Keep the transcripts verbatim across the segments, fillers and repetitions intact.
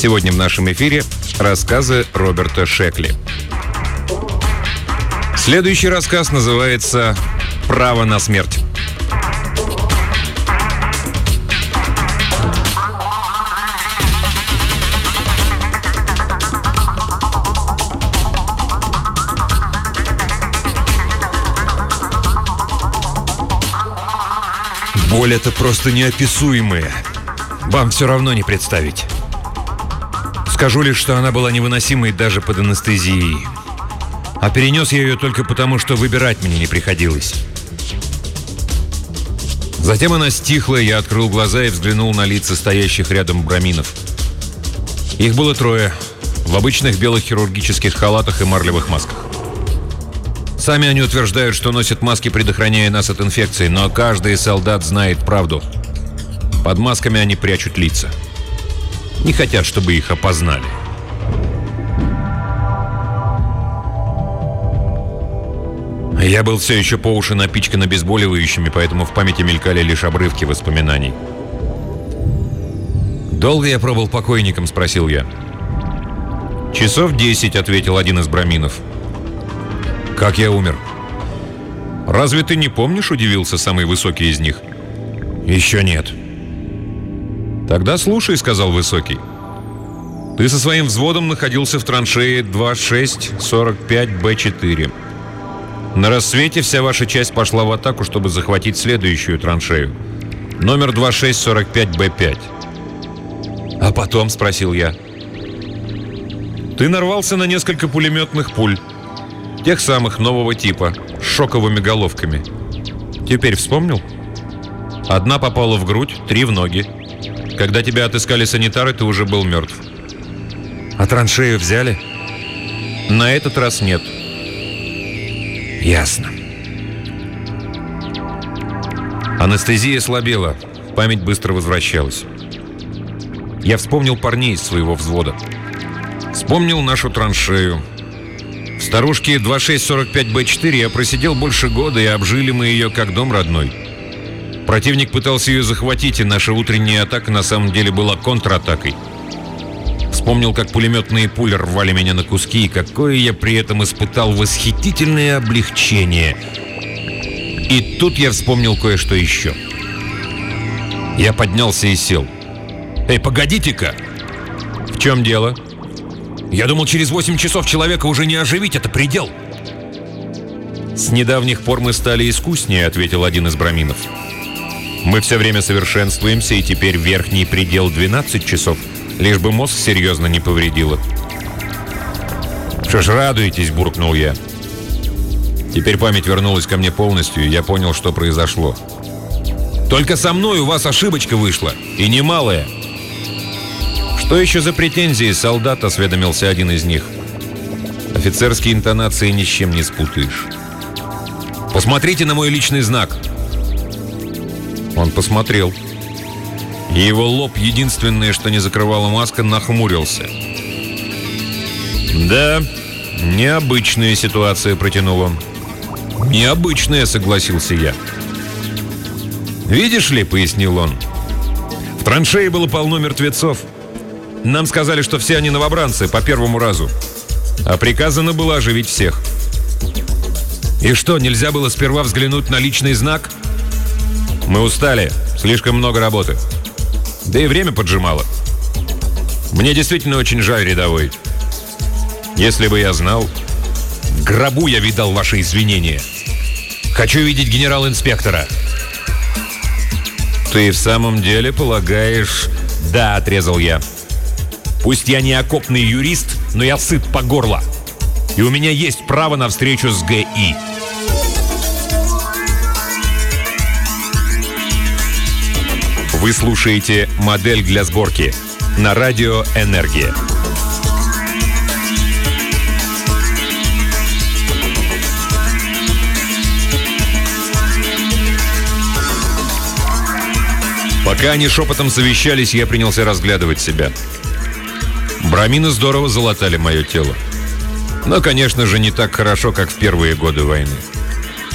Сегодня в нашем эфире рассказы Роберта Шекли. Следующий рассказ называется «Право на смерть». Боль — это просто неописуемая. Вам все равно не представить. Скажу лишь, что она была невыносимой даже под анестезией. А перенес я ее только потому, что выбирать мне не приходилось. Затем она стихла, я открыл глаза и взглянул на лица стоящих рядом браминов. Их было трое, в обычных белых хирургических халатах и марлевых масках. Сами они утверждают, что носят маски, предохраняя нас от инфекции, но каждый солдат знает правду. Под масками они прячут лица. Не хотят, чтобы их опознали. Я был все еще по уши напичкан обезболивающими, поэтому в памяти мелькали лишь обрывки воспоминаний. «Долго я пробыл покойником?» – спросил я. «Часов десять», – ответил один из браминов. «Как я умер?» «Разве ты не помнишь?» – удивился самый высокий из них. «Еще нет». «Тогда слушай», – сказал высокий. «Ты со своим взводом находился в траншее два шесть сорок пять бэ четыре. На рассвете вся ваша часть пошла в атаку, чтобы захватить следующую траншею. Номер два шесть сорок пять бэ пять. «А потом?» – спросил я. «Ты нарвался на несколько пулеметных пуль. Тех самых, нового типа, с шоковыми головками. Теперь вспомнил? Одна попала в грудь, три в ноги. Когда тебя отыскали санитары, ты уже был мертв». «А траншею взяли?» «На этот раз нет». «Ясно». Анестезия слабела, память быстро возвращалась. Я вспомнил парней из своего взвода. Вспомнил нашу траншею. В старушке два шесть сорок пять бэ четыре я просидел больше года, и обжили мы ее как дом родной. Противник пытался ее захватить, и наша утренняя атака на самом деле была контратакой. Вспомнил, как пулеметные пули рвали меня на куски, и какое я при этом испытал восхитительное облегчение. И тут я вспомнил кое-что еще. Я поднялся и сел. «Эй, погодите-ка!» «В чем дело?» «Я думал, через восемь часов человека уже не оживить, это предел». «С недавних пор мы стали искуснее», — ответил один из браминов. «Мы все время совершенствуемся, и теперь верхний предел двенадцать часов, лишь бы мозг серьезно не повредило». «Что ж, радуетесь», — буркнул я. Теперь память вернулась ко мне полностью, и я понял, что произошло. «Только со мной у вас ошибочка вышла, и немалая». «Что еще за претензии, солдат?» — осведомился один из них. «Офицерские интонации ни с чем не спутаешь». «Посмотрите на мой личный знак». Он посмотрел. И его лоб, единственное, что не закрывала маска, нахмурился. «Да, необычная ситуация», — протянул он. «Необычная», — согласился я. «Видишь ли», — пояснил он, — «в траншее было полно мертвецов. Нам сказали, что все они новобранцы по первому разу. А приказано было оживить всех». «И что, нельзя было сперва взглянуть на личный знак?» «Мы устали. Слишком много работы. Да и время поджимало. Мне действительно очень жаль, рядовой. Если бы я знал... В гробу я видал ваши извинения. Хочу видеть генерал-инспектора». «Ты в самом деле полагаешь...» «Да», — отрезал я. «Пусть я не окопный юрист, но я сыт по горло. И у меня есть право на встречу с ГИ». Вы слушаете «Модель для сборки» на радио «Энергия». Пока они шепотом совещались, я принялся разглядывать себя. Брамины здорово залатали мое тело. Но, конечно же, не так хорошо, как в первые годы войны.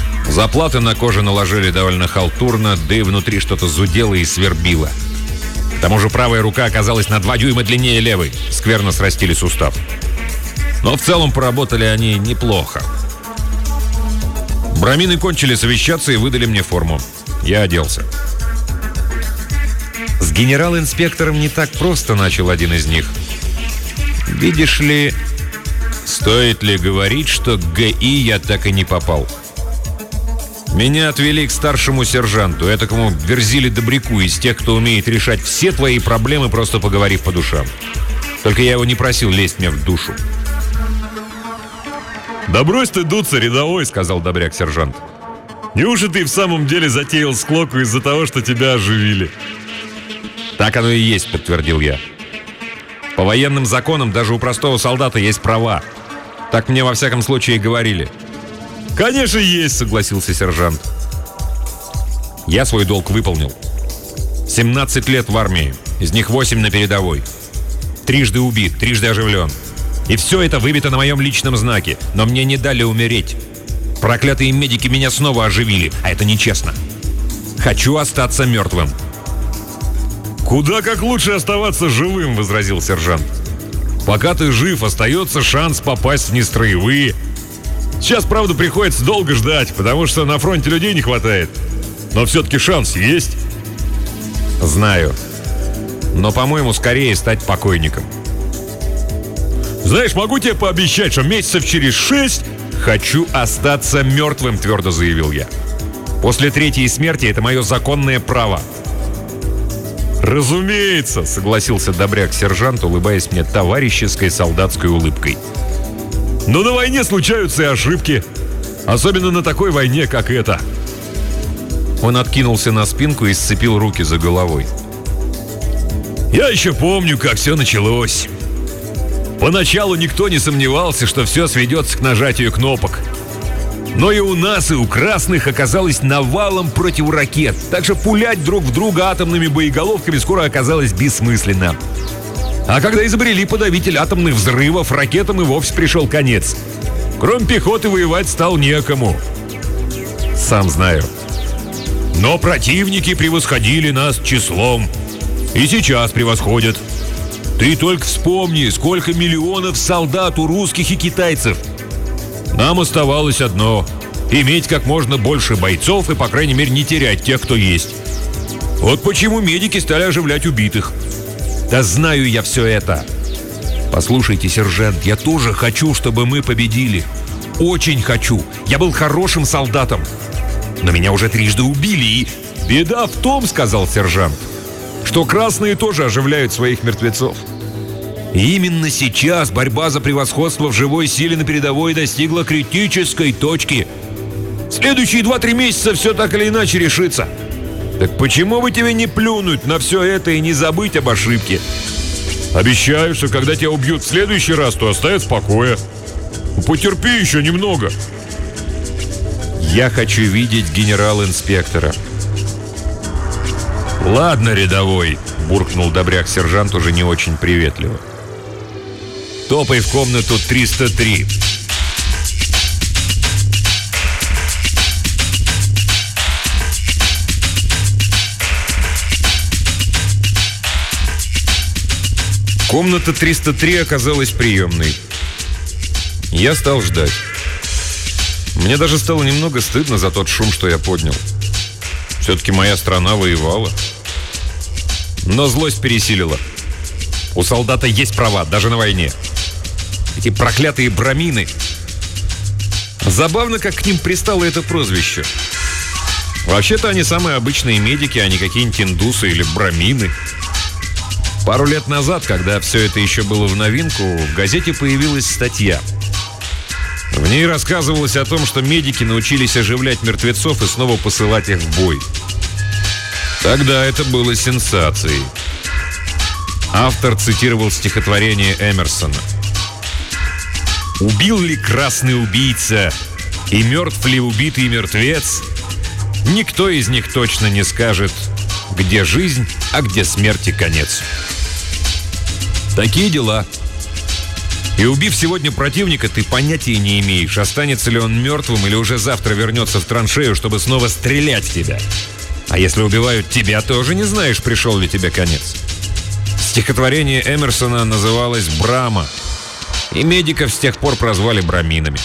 Заплаты на коже наложили довольно халтурно, да и внутри что-то зудело и свербило. К тому же правая рука оказалась на два дюйма длиннее левой. Скверно срастили сустав. Но в целом поработали они неплохо. Брамины кончили совещаться и выдали мне форму. Я оделся. С генерал-инспектором не так просто, начал один из них. Видишь ли, стоит ли говорить, что к ГИ я так и не попал? Меня отвели к старшему сержанту, этакому Верзиле Добряку, из тех, кто умеет решать все твои проблемы, просто поговорив по душам. Только я его не просил лезть мне в душу. «Да брось ты дуться, рядовой», — сказал добряк-сержант. «Неужели ты в самом деле затеял склоку из-за того, что тебя оживили?» «Так оно и есть», — подтвердил я. «По военным законам даже у простого солдата есть права. Так мне во всяком случае и говорили». «Конечно есть», — согласился сержант. Я свой долг выполнил. семнадцать лет в армии, из них восемь на передовой. Трижды убит, трижды оживлен. И все это выбито на моем личном знаке, но мне не дали умереть. Проклятые медики меня снова оживили, а это нечестно. Хочу остаться мертвым. «Куда как лучше оставаться живым», — возразил сержант. «Пока ты жив, остается шанс попасть в нестроевые. Сейчас, правда, приходится долго ждать, потому что на фронте людей не хватает. Но все-таки шанс есть». «Знаю. Но, по-моему, скорее стать покойником». «Знаешь, могу тебе пообещать, что месяцев через шесть...» «Хочу остаться мертвым», — твердо заявил я. «После третьей смерти это мое законное право». «Разумеется», — согласился добряк-сержант, улыбаясь мне товарищеской солдатской улыбкой. «Но на войне случаются и ошибки. Особенно на такой войне, как эта». Он откинулся на спинку и сцепил руки за головой. «Я еще помню, как все началось. Поначалу никто не сомневался, что все сведется к нажатию кнопок. Но и у нас, и у красных оказалось навалом противоракет, так что пулять друг в друга атомными боеголовками скоро оказалось бессмысленно. А когда изобрели подавитель атомных взрывов, ракетам и вовсе пришел конец. Кроме пехоты воевать стал некому». «Сам знаю». «Но противники превосходили нас числом. И сейчас превосходят. Ты только вспомни, сколько миллионов солдат у русских и китайцев. Нам оставалось одно — иметь как можно больше бойцов и, по крайней мере, не терять тех, кто есть. Вот почему медики стали оживлять убитых». «Да знаю я все это». «Послушайте, сержант, я тоже хочу, чтобы мы победили. Очень хочу. Я был хорошим солдатом. Но меня уже трижды убили, и...» «Беда в том, — сказал сержант, — что красные тоже оживляют своих мертвецов. И именно сейчас борьба за превосходство в живой силе на передовой достигла критической точки. Следующие два-три месяца все так или иначе решится. Так почему бы тебе не плюнуть на все это и не забыть об ошибке? Обещаю, что когда тебя убьют в следующий раз, то оставят в покое. Потерпи еще немного». «Я хочу видеть генерал-инспектора». «Ладно, рядовой», — буркнул добряк-сержант уже не очень приветливо. «Топай в комнату триста три». Комната триста три оказалась приемной. Я стал ждать. Мне даже стало немного стыдно за тот шум, что я поднял. Все-таки моя страна воевала. Но злость пересилила. У солдата есть права, даже на войне. Эти проклятые брамины. Забавно, как к ним пристало это прозвище. Вообще-то они самые обычные медики, а не какие-нибудь индусы или брамины. Пару лет назад, когда все это еще было в новинку, в газете появилась статья. В ней рассказывалось о том, что медики научились оживлять мертвецов и снова посылать их в бой. Тогда это было сенсацией. Автор цитировал стихотворение Эмерсона. «Убил ли красный убийца, и мертв ли убитый мертвец? Никто из них точно не скажет, где жизнь, а где смерти конец». Такие дела. И убив сегодня противника, ты понятия не имеешь, останется ли он мертвым или уже завтра вернется в траншею, чтобы снова стрелять в тебя. А если убивают тебя, тоже не знаешь, пришел ли тебе конец. Стихотворение Эмерсона называлось «Брама», и медиков с тех пор прозвали браминами.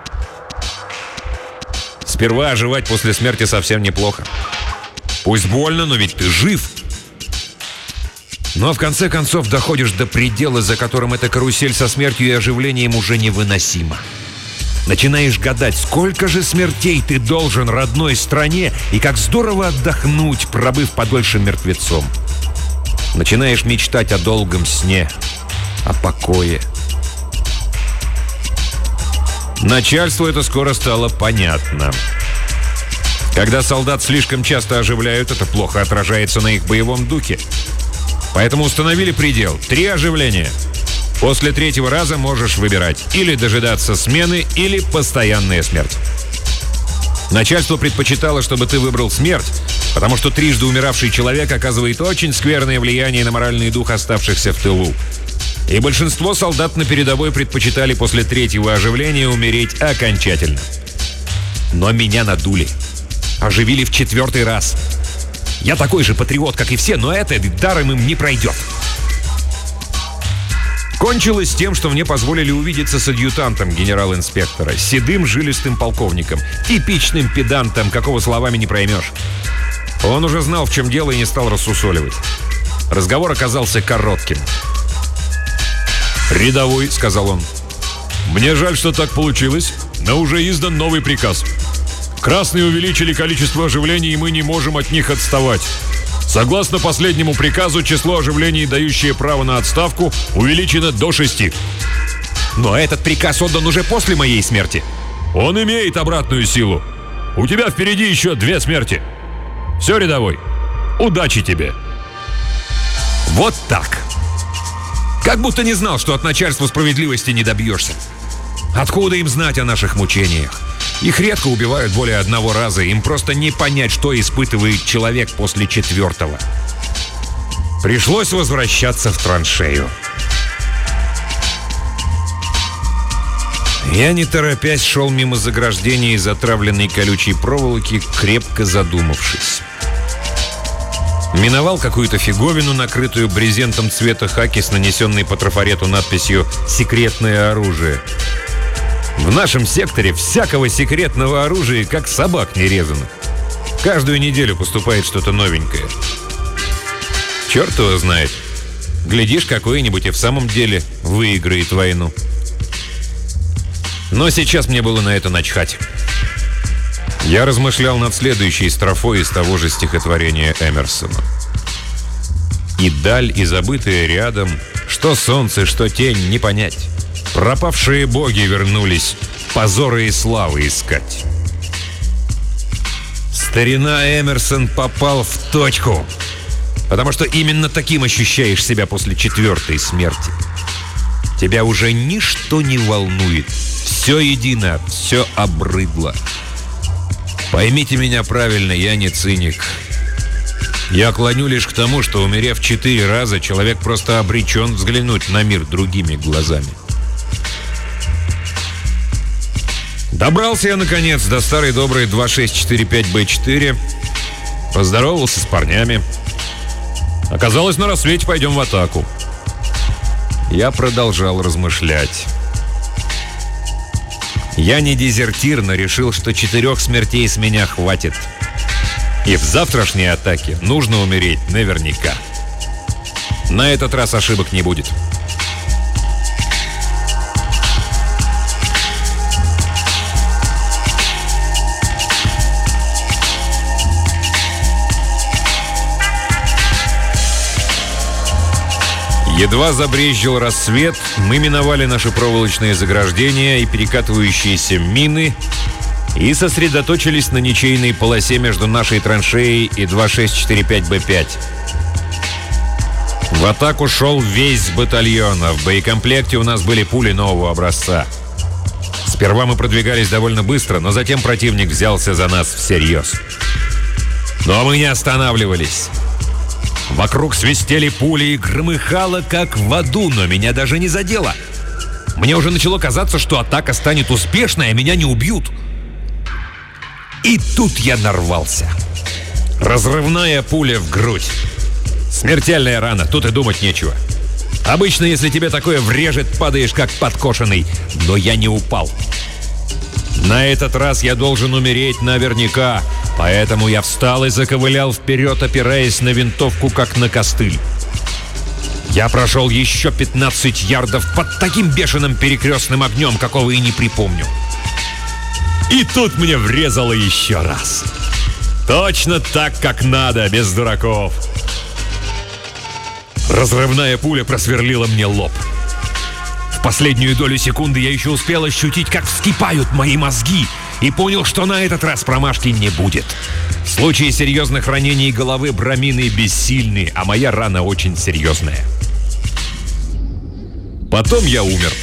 Сперва оживать после смерти совсем неплохо. Пусть больно, но ведь ты жив. Но в конце концов доходишь до предела, за которым эта карусель со смертью и оживлением уже невыносима. Начинаешь гадать, сколько же смертей ты должен родной стране, и как здорово отдохнуть, пробыв подольше мертвецом. Начинаешь мечтать о долгом сне, о покое. Начальству это скоро стало понятно. Когда солдат слишком часто оживляют, это плохо отражается на их боевом духе. Поэтому установили предел – три оживления. После третьего раза можешь выбирать или дожидаться смены, или постоянная смерть. Начальство предпочитало, чтобы ты выбрал смерть, потому что трижды умиравший человек оказывает очень скверное влияние на моральный дух оставшихся в тылу. И большинство солдат на передовой предпочитали после третьего оживления умереть окончательно. Но меня надули. Оживили в четвертый раз. Я такой же патриот, как и все, но это даром им не пройдет. Кончилось тем, что мне позволили увидеться с адъютантом генерал-инспектора, седым жилистым полковником, типичным педантом, какого словами не проймешь. Он уже знал, в чем дело, и не стал рассусоливать. Разговор оказался коротким. «Рядовой», — сказал он, — «мне жаль, что так получилось, но уже издан новый приказ. Красные увеличили количество оживлений, и мы не можем от них отставать. Согласно последнему приказу, число оживлений, дающее право на отставку, увеличено до шести». «Но этот приказ отдан уже после моей смерти». «Он имеет обратную силу. У тебя впереди еще две смерти. Все, рядовой, удачи тебе». Вот так. Как будто не знал, что от начальства справедливости не добьешься. Откуда им знать о наших мучениях? Их редко убивают более одного раза. Им просто не понять, что испытывает человек после четвертого. Пришлось возвращаться в траншею. Я, не торопясь, шел мимо заграждения из отравленной колючей проволоки, крепко задумавшись. Миновал какую-то фиговину, накрытую брезентом цвета хаки с нанесенной по трафарету надписью «Секретное оружие». В нашем секторе всякого секретного оружия, как собак нерезанных. Каждую неделю поступает что-то новенькое. Черт его знает. Глядишь, какой-нибудь и в самом деле выиграет войну. Но сейчас мне было на это начхать. Я размышлял над следующей строфой из того же стихотворения Эмерсона. «И даль, и забытые рядом, что солнце, что тень, не понять. Пропавшие боги вернулись позоры и славы искать». Старина Эмерсон попал в точку, потому что именно таким ощущаешь себя после четвертой смерти. Тебя уже ничто не волнует. Все едино, все обрыдло. Поймите меня правильно, я не циник. Я клоню лишь к тому, что, умерев четыре раза, человек просто обречен взглянуть на мир другими глазами. Добрался я, наконец, до старой доброй два шесть четыре пять бэ четыре. Поздоровался с парнями. Оказалось, на рассвете пойдем в атаку. Я продолжал размышлять. Я не дезертир, но решил, что четырех смертей с меня хватит. И в завтрашней атаке нужно умереть наверняка. На этот раз ошибок не будет. Едва забрезжил рассвет, мы миновали наши проволочные заграждения и перекатывающиеся мины и сосредоточились на ничейной полосе между нашей траншеей и два шесть четыре пять бэ пять. В атаку шел весь батальон, а в боекомплекте у нас были пули нового образца. Сперва мы продвигались довольно быстро, но затем противник взялся за нас всерьез. Но мы не останавливались. Вокруг свистели пули и громыхало, как в аду, но меня даже не задело. Мне уже начало казаться, что атака станет успешной, а меня не убьют. И тут я нарвался. Разрывная пуля в грудь. Смертельная рана, тут и думать нечего. Обычно, если тебе такое врежет, падаешь как подкошенный. Но я не упал. На этот раз я должен умереть наверняка. Поэтому я встал и заковылял вперед, опираясь на винтовку, как на костыль. Я прошел еще пятнадцать ярдов под таким бешеным перекрестным огнем, какого и не припомню. И тут мне врезало еще раз. Точно так, как надо, без дураков. Разрывная пуля просверлила мне лоб. В последнюю долю секунды я еще успел ощутить, как вскипают мои мозги, и понял, что на этот раз промашки не будет. В случае серьезных ранений головы брамины бессильны, а моя рана очень серьезная. Потом я умер.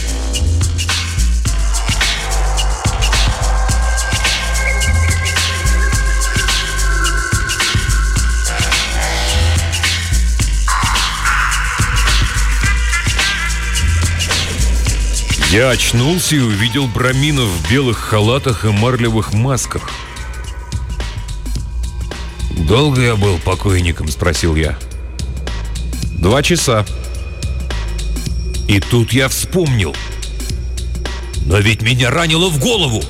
Я очнулся и увидел браминов в белых халатах и марлевых масках. «Долго я был покойником?» — спросил я. «Два часа». И тут я вспомнил. Но ведь меня ранило в голову.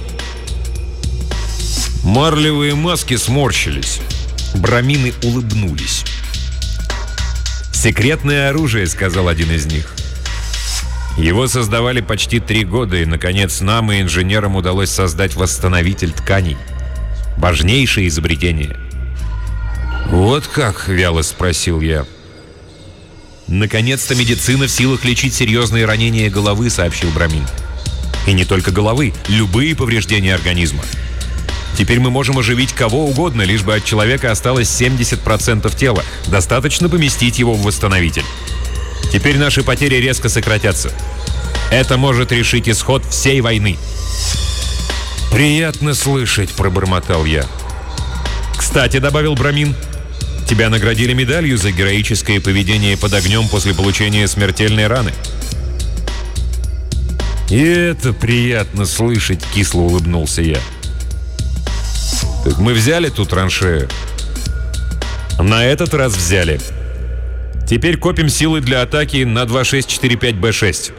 Марлевые маски сморщились. Брамины улыбнулись. «Секретное оружие», — сказал один из них. Его создавали почти три года, и, наконец, нам и инженерам удалось создать восстановитель тканей. Важнейшее изобретение. «Вот как?» — вяло спросил я. «Наконец-то медицина в силах лечить серьезные ранения головы», — сообщил Брамин. «И не только головы, любые повреждения организма. Теперь мы можем оживить кого угодно, лишь бы от человека осталось семьдесят процентов тела. Достаточно поместить его в восстановитель. Теперь наши потери резко сократятся. Это может решить исход всей войны». «Приятно слышать», — пробормотал я. «Кстати», — добавил Брамин, — «тебя наградили медалью за героическое поведение под огнем после получения смертельной раны». «И это приятно слышать», — кисло улыбнулся я. «Так мы взяли ту траншею?» «На этот раз взяли. Теперь копим силы для атаки на два шесть четыре пять бэ шесть».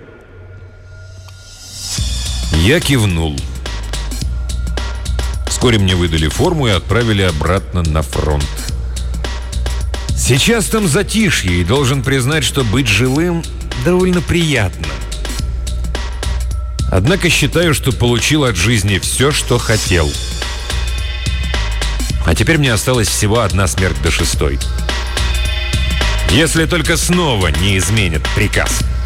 Я кивнул. Вскоре мне выдали форму и отправили обратно на фронт. Сейчас там затишье, и должен признать, что быть живым довольно приятно. Однако считаю, что получил от жизни все, что хотел. А теперь мне осталась всего одна смерть до шестой. Если только снова не изменят приказ.